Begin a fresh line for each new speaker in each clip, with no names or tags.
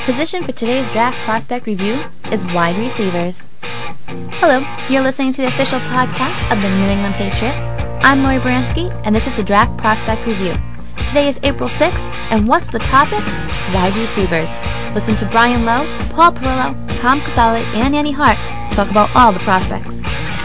position for today's draft prospect review is wide receivers. Hello, you're listening to the official podcast of the New England Patriots. I'm Lori Bransky, and this is the Draft Prospect Review. Today is April 6th, and what's the topic? Wide receivers. Listen to Brian Lowe, Paul Perillo, Tom Casale, and Annie Hart talk about all the prospects.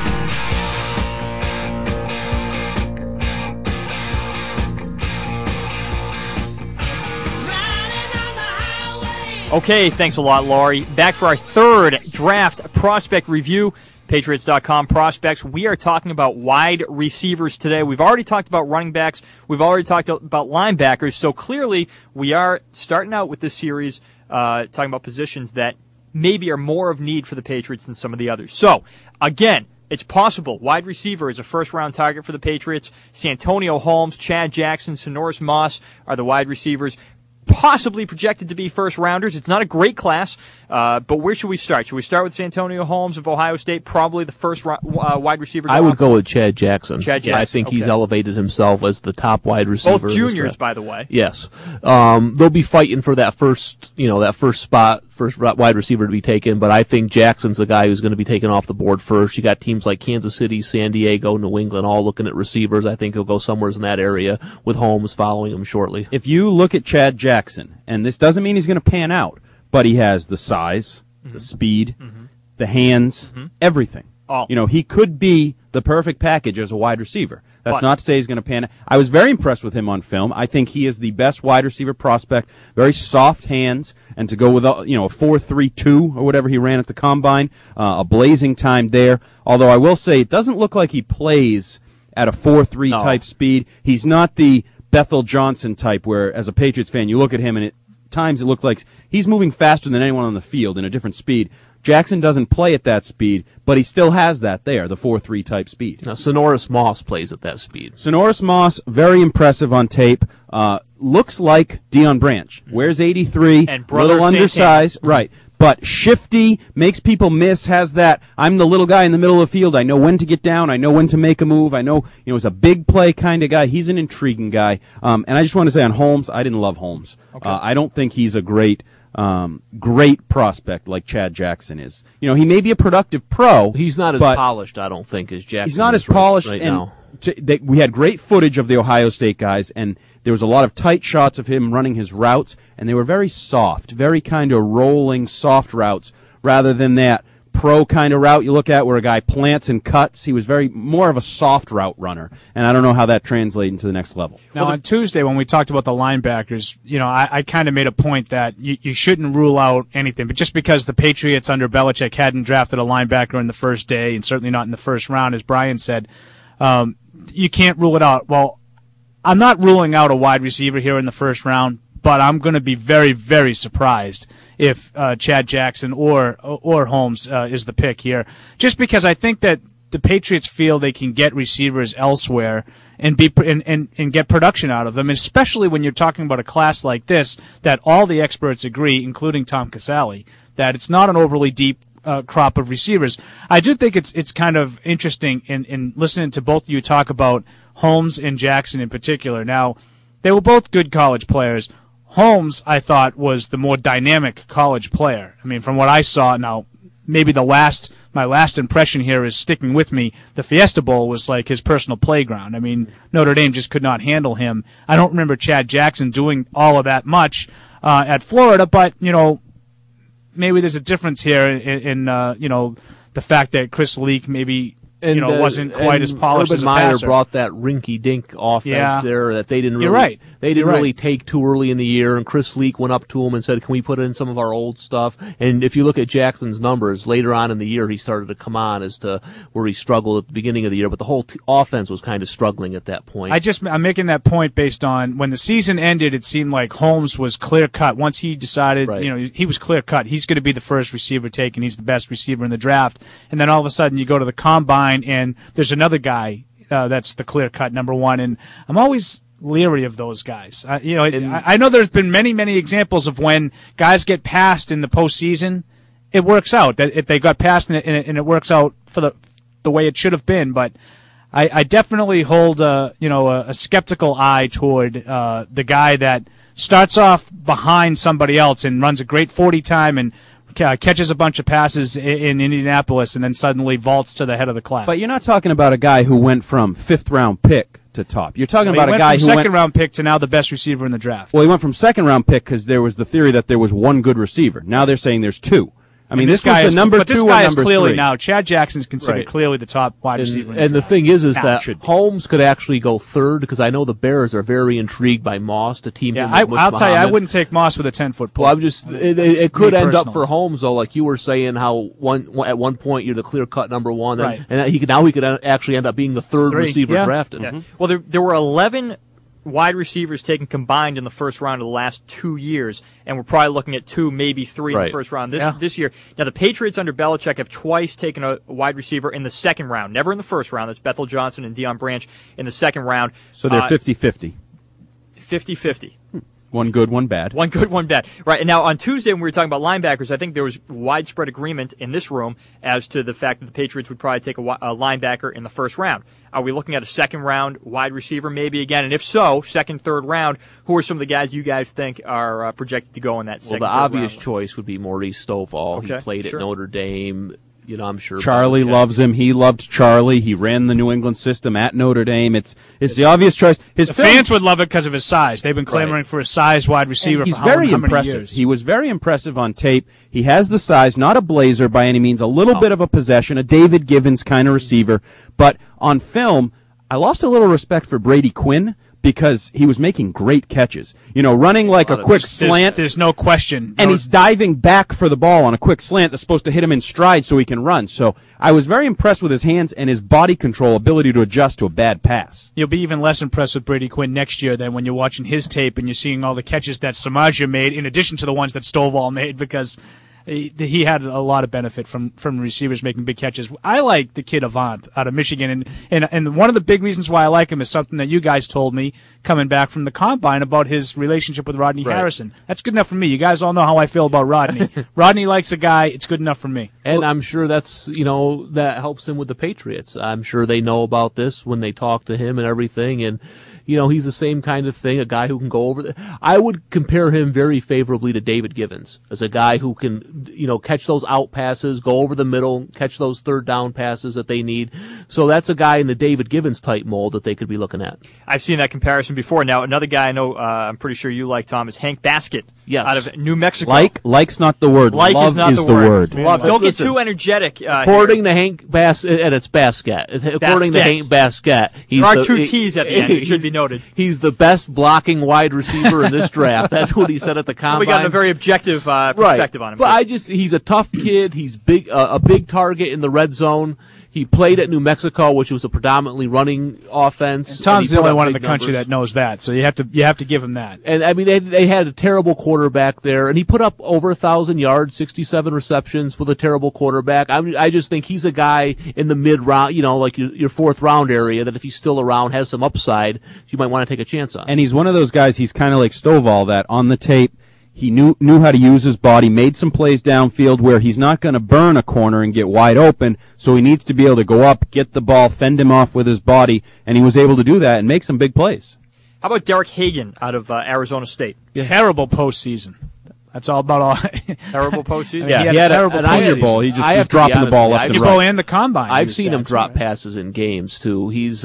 Okay, thanks a lot, Laurie. Back for our third draft prospect review, Patriots.com prospects. We are talking about wide receivers today. We've already talked about running backs. We've already talked about linebackers. So clearly, we are starting out with this series talking about positions that maybe are more of need for the Patriots than some of the others. So, again, it's possible. Wide receiver is a first-round target for the Patriots. Santonio Holmes, Chad Jackson, Sonoris Moss are the wide receivers, possibly projected to be first-rounders. It's not a great class, but where should we start? Should we start with Santonio Holmes of Ohio State, probably the first wide receiver?
I would go with Chad Jackson.
Chad Jackson.
I think he's elevated himself as the top wide receiver.
Both juniors, by the way.
Yes. They'll be fighting for that first spot, first wide receiver to be taken, but I think Jackson's the guy who's going to be taken off the board first. You got teams like Kansas City, San Diego, New England, all looking at receivers. I think he'll go somewhere in that area with Holmes following him shortly.
If you look at Chad Jackson, and this doesn't mean he's going to pan out, but he has the size, the speed, the hands, everything.
All.
You know, he could be the perfect package as a wide receiver. That's not to say he's going to pan out. I was very impressed with him on film. I think he is the best wide receiver prospect. Very soft hands, and to go with a 4.32 or whatever he ran at the combine, a blazing time there. Although I will say it doesn't look like he plays at a 4.3 type speed. He's not the Bethel Johnson type where, as a Patriots fan, you look at him and at times it looks like he's moving faster than anyone on the field in a different speed. Jackson doesn't play at that speed, but he still has that there, the 4.3 type speed.
Now, Sonoris Moss plays at that speed.
Sonoris Moss, very impressive on tape. Looks like Deion Branch. Wears 83,
and
little undersized, right. But shifty, makes people miss, has that, I'm the little guy in the middle of the field. I know when to get down. I know when to make a move. I know, he's a big play kind of guy. He's an intriguing guy. And I just want to say on Holmes, I didn't love Holmes. Okay. I don't think he's a great prospect like Chad Jackson is. He may be a productive pro.
He's not as polished, I don't think, as Jackson.
He's not as polished
right
and
now.
We had great footage of the Ohio State guys, and there was a lot of tight shots of him running his routes, and they were very soft, very kind of rolling, soft routes, rather than that pro kind of route you look at where a guy plants and cuts. He was more of a soft route runner, and I don't know how that translates into the next level.
Now, on Tuesday when we talked about the linebackers, I kind of made a point that you shouldn't rule out anything, but just because the Patriots under Belichick hadn't drafted a linebacker in the first day, and certainly not in the first round, as Brian said, you can't rule it out. Well, I'm not ruling out a wide receiver here in the first round, but I'm going to be very, very surprised if Chad Jackson or Holmes is the pick here, just because I think that the Patriots feel they can get receivers elsewhere and get production out of them, especially when you're talking about a class like this that all the experts agree, including Tom Casale, that it's not an overly deep crop of receivers. I do think it's kind of interesting in listening to both of you talk about Holmes and Jackson in particular. Now, they were both good college players. Holmes, I thought, was the more dynamic college player. I mean, from what I saw, now maybe my last impression here is sticking with me. The Fiesta Bowl was like his personal playground. I mean, Notre Dame just could not handle him. I don't remember Chad Jackson doing all of that much at Florida, but maybe there's a difference here in the fact that Chris Leak maybe wasn't quite as polished as a passer.
Urban Meyer brought that rinky-dink offense there that they didn't really.
You're right.
They didn't really take too early in the year, and Chris Leak went up to him and said, "Can we put in some of our old stuff?" And if you look at Jackson's numbers later on in the year, he started to come on as to where he struggled at the beginning of the year, but the whole offense was kind of struggling at that point.
I'm making that point based on when the season ended. It seemed like Holmes was clear cut. Once he decided, he was clear cut. He's going to be the first receiver taken. He's the best receiver in the draft. And then all of a sudden, you go to the combine, and there's another guy that's the clear cut number one. And I'm always leery of those guys. I know there's been many, many examples of when guys get passed in the postseason, it works out. That if they got passed and it works out for the way it should have been. But I definitely hold a skeptical eye toward the guy that starts off behind somebody else and runs a great 40 time and catches a bunch of passes in Indianapolis and then suddenly vaults to the head of the class.
But you're not talking about a guy who went from 5th-round pick to top. You're talking about a guy who
went from second-round pick to now the best receiver in the draft.
Well, he went from second-round pick because there was the theory that there was one good receiver. Now they're saying there's two. I mean, this guy was the number 2 or number 3.
But this guy is clearly now, Chad Jackson's considered clearly the top wide receiver.
And the thing is that Holmes could actually go third because I know the Bears are very intrigued by Moss to team him with
I'll tell you, I wouldn't take Moss with a 10-foot pole.
Well, I'm just it could end up for Holmes though, like you were saying, how at one point you're the clear-cut number 1,
right.
and he could actually end up being the third receiver drafted.
Yeah. Mm-hmm. Well, there were 11 wide receivers taken combined in the first round of the last 2 years, and we're probably looking at 2, maybe 3 in the first round this year. Now, the Patriots under Belichick have twice taken a wide receiver in the second round, never in the first round. That's Bethel Johnson and Deion Branch in the second round.
So they're 50-50.
50-50.
One good, one bad.
One good, one bad. Right. And now on Tuesday when we were talking about linebackers, I think there was widespread agreement in this room as to the fact that the Patriots would probably take a linebacker in the first round. Are we looking at a second-round wide receiver maybe again? And if so, second, third round, who are some of the guys you guys think are projected to go in that second,
Well, the obvious
round?
choice would be Maurice Stovall.
Okay,
He played at Notre Dame. You know, I'm sure
Charlie
Belichick
loves him. He loved Charlie. He ran the New England system at Notre Dame. It's the obvious choice.
The fans would love it because of his size. They've been clamoring for a size wide receiver
he's
for
very
how many
impressive.
years.
He was very impressive on tape. He has the size, not a blazer by any means, a little bit of a possession, a David Givens kind of receiver. But on film, I lost a little respect for Brady Quinn because he was making great catches. You know, running like a quick slant.
There's no question.
And he's diving back for the ball on a quick slant that's supposed to hit him in stride so he can run. So I was very impressed with his hands and his body control, ability to adjust to a bad pass.
You'll be even less impressed with Brady Quinn next year than when you're watching his tape and you're seeing all the catches that Samaje made in addition to the ones that Stovall made, because he had a lot of benefit from receivers making big catches. I like the kid Avant out of Michigan, and one of the big reasons why I like him is something that you guys told me coming back from the Combine about his relationship with Rodney Harrison. That's good enough for me. You guys all know how I feel about Rodney. Rodney likes a guy. It's good enough for me.
And I'm sure that's, that helps him with the Patriots. I'm sure they know about this when they talk to him and everything, and he's the same kind of thing, a guy who can go over I would compare him very favorably to David Givens as a guy who can, catch those out passes, go over the middle, catch those third down passes that they need. So that's a guy in the David Givens type mold that they could be looking at.
I've seen that comparison before. Now, another guy I know, I'm pretty sure you like, Tom, is Hank Baskett.
Yes.
Out of New Mexico.
Like's not the word.
Like
Love
is not the
word.
Love. Don't get too energetic.
According to Hank Baskett, and it's Basket. According to Hank Baskett,
there are two T's at the end. It should be noted.
He's the best blocking wide receiver in this draft. That's what he said at the Combine.
We got a very objective perspective on him.
But he's a tough kid. He's big, a big target in the red zone. He played at New Mexico, which was a predominantly running offense.
And Tom's the only one in the country that knows that, so you have to give him that.
And I mean, they had a terrible quarterback there, and he put up over 1,000 yards, 67 receptions with a terrible quarterback. I just think he's a guy in the mid round, like your fourth round area, that if he's still around, has some upside, you might want to take a chance on.
And he's one of those guys. He's kind of like Stovall, that on the tape, he knew how to use his body, made some plays downfield where he's not going to burn a corner and get wide open, so he needs to be able to go up, get the ball, fend him off with his body, and he was able to do that and make some big plays.
How about Derek Hagan out of Arizona State?
Terrible postseason. That's all about all.
Terrible postseason?
He had a terrible
Senior Bowl. He just was dropping the ball left and right.
And the Combine.
I've seen him drop passes in games, too. He's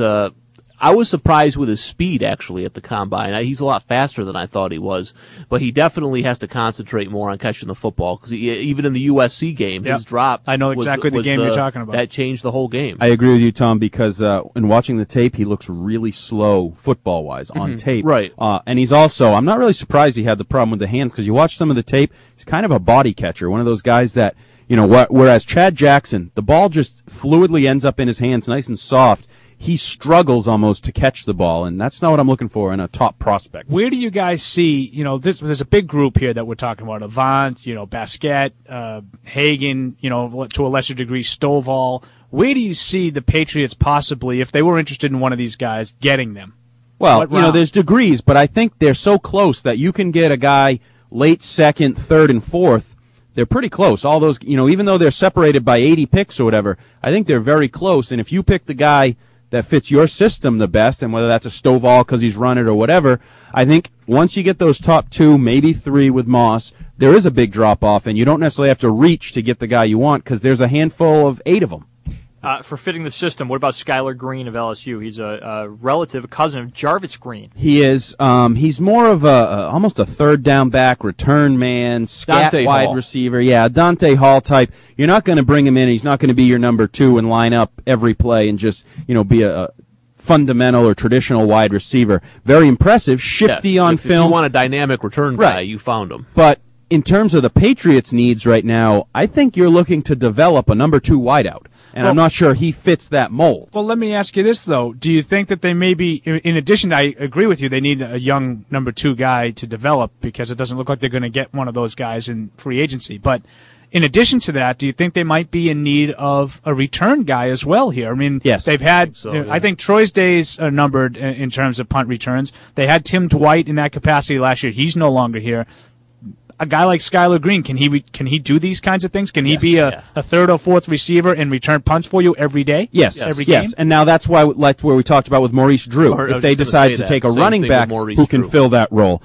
I was surprised with his speed, actually, at the Combine. He's a lot faster than I thought he was, but he definitely has to concentrate more on catching the football, because even in the USC game, his drop
I know exactly the game you're talking about.
That changed the whole game.
I agree with you, Tom, because in watching the tape, he looks really slow football-wise on tape.
Right.
And he's also, I'm not really surprised he had the problem with the hands, because you watch some of the tape, he's kind of a body catcher, one of those guys that, whereas Chad Jackson, the ball just fluidly ends up in his hands, nice and soft. He struggles almost to catch the ball, and that's not what I'm looking for in a top prospect.
Where do you guys see, there's a big group here that we're talking about, Avant, Baskett, Hagan, to a lesser degree, Stovall. Where do you see the Patriots possibly, if they were interested in one of these guys, getting them?
Well, there's degrees, but I think they're so close that you can get a guy late second, third, and fourth. They're pretty close. All those, even though they're separated by 80 picks or whatever, I think they're very close, and if you pick the guy that fits your system the best, and whether that's a Stovall because he's run it or whatever, I think once you get those top 2, maybe 3 with Moss, there is a big drop-off, and you don't necessarily have to reach to get the guy you want because there's a handful of 8 of them.
For fitting the system, what about Skylar Green of LSU? He's a cousin of Jarvis Green.
He is. He's more of almost a third down back, return man, scat
Dante
wide
Hall.
receiver. Yeah, Dante Hall type. You're not going to bring him in. He's not going to be your number 2 and line up every play and just be a fundamental or traditional wide receiver. Very impressive, shifty on film.
If you want a dynamic return guy,
Right.
you found him.
But in terms of the Patriots' needs right now, I think you're looking to develop a number 2 wideout. And I'm not sure he fits that mold.
Well, let me ask you this, though. Do you think that they may be, in addition, I agree with you, they need a young number 2 guy to develop because it doesn't look like they're going to get one of those guys in free agency. But in addition to that, do you think they might be in need of a return guy as well here? I mean,
Yes.
they've had,
So, yeah.
I think Troy's days are numbered in terms of punt returns. They had Tim Dwight in that capacity last year. He's no longer here. A guy like Skylar Green, can he do these kinds of things? Can he be a third or fourth receiver and return punts for you every day?
Yes,
every game.
yes. And now that's why, like where we talked about with Maurice Drew,
Or- I
if
was
they
just
decide
gonna say
to
that.
take a
Same
running
thing
back
with Maurice
who can
Drew.
fill that role,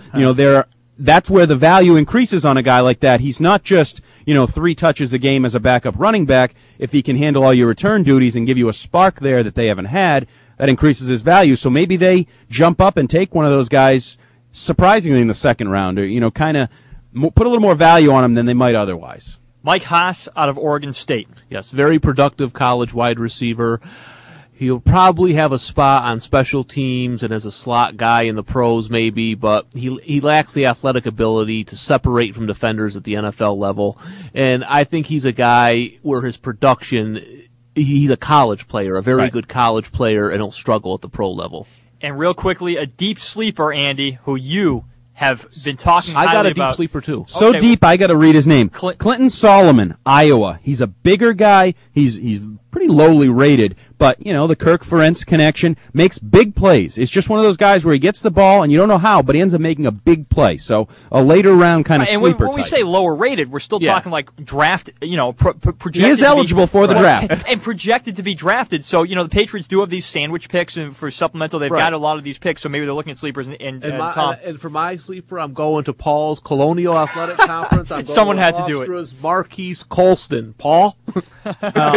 that's where the value increases on a guy like that. He's not just 3 touches a game as a backup running back. If he can handle all your return duties and give you a spark there that they haven't had, that increases his value. So maybe they jump up and take one of those guys surprisingly in the second round, or kind of put a little more value on him than they might otherwise.
Mike Haas out of Oregon State.
Yes, very productive college wide receiver. He'll probably have a spot on special teams and as a slot guy in the pros maybe, but he lacks the athletic ability to separate from defenders at the NFL level. And I think he's a guy where his production, he's a college player, a very good college player, and he'll struggle at the pro level.
And real quickly, a deep sleeper, Andy, who you have been talking
I got
highly
a deep
about.
sleeper too.
So
Okay,
deep, I got to read his name.
Clint-
Clinton Solomon, Iowa. He's a bigger guy. He's pretty lowly rated, but the Kirk Ferentz connection makes big plays. It's just one of those guys where he gets the ball and you don't know how, but he ends up making a big play. So a later round kind of
And
sleeper
when we
type.
say lower rated, we're still
Yeah.
talking like draft, projected.
He is eligible for the draft.
And projected to be drafted. So, the Patriots do have these sandwich picks, and for supplemental, they've got a lot of these picks, so maybe they're looking at sleepers. And Tom.
And for my sleeper, I'm going to Paul's Colonial Athletic Conference. I'm going
Someone
with
had to do it.
Hofstra's Marquise Colston. Paul?
Oh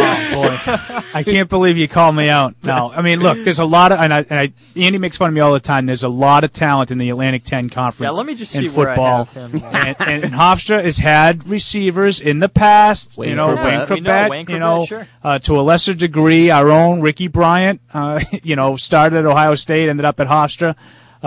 boy, I can't believe you called me out. No, I mean, look, there's a lot of, Andy makes fun of me all the time. There's a lot of talent in the Atlantic 10 Conference.
Yeah, let me just
in
see where I
football.
have him.
and Hofstra has had receivers in the past.
Wayne
Wayne
Corbett.
We know Wayne Corbett, sure.
To a lesser degree, our own Ricky Bryant, started at Ohio State, ended up at Hofstra.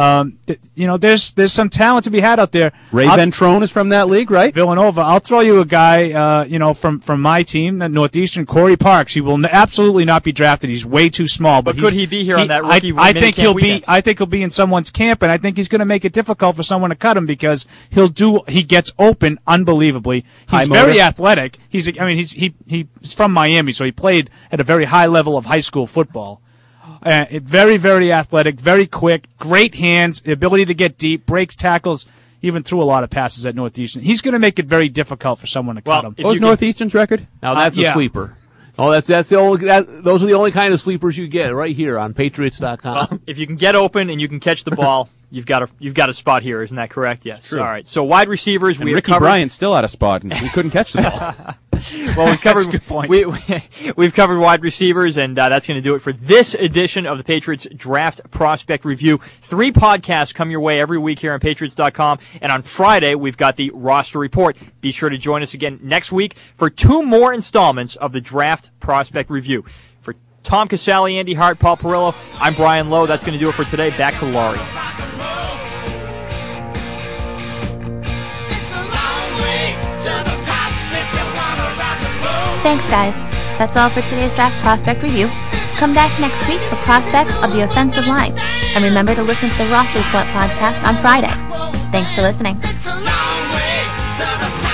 There's some talent to be had out there.
Ray Ventrone is from that league, right?
Villanova. I'll throw you a guy, from my team, the Northeastern, Corey Parks. He will absolutely not be drafted. He's way too small. But
could he be here on that rookie
I think
minicamp
he'll
weekend?
be. I think he'll be in someone's camp, and I think he's going to make it difficult for someone to cut him because he gets open unbelievably.
High
He's very
motor.
athletic. He's from Miami, so he played at a very high level of high school football. Very, very athletic, very quick, great hands, the ability to get deep, breaks tackles, even threw a lot of passes at Northeastern. He's going to make it very difficult for someone to cut him.
if
What was
you can-
Northeastern's record?
Now that's
yeah.
a sleeper. Oh, that's the only. Those are the only kind of sleepers you get right here on Patriots.com.
If you can get open and you can catch the ball, you've got a spot here. Isn't that correct? Yes.
true.
All right. So wide receivers,
And
we have
Ricky
covered.
Bryant's still out of spot, and he couldn't catch the ball.
Well, we've covered.
That's a good point.
We've covered wide receivers, and that's going to do it for this edition of the Patriots Draft Prospect Review. 3 podcasts come your way every week here on Patriots.com, and on Friday we've got the roster report. Be sure to join us again next week for 2 more installments of the Draft Prospect Review. For Tom Casale, Andy Hart, Paul Perillo, I'm Brian Lowe. That's going to do it for today. Back to Laurie.
Thanks, guys. That's all for today's Draft Prospect Review. Come back next week for prospects of the offensive line. And remember to listen to the Roster Report podcast on Friday. Thanks for listening.
It's a long way to the top.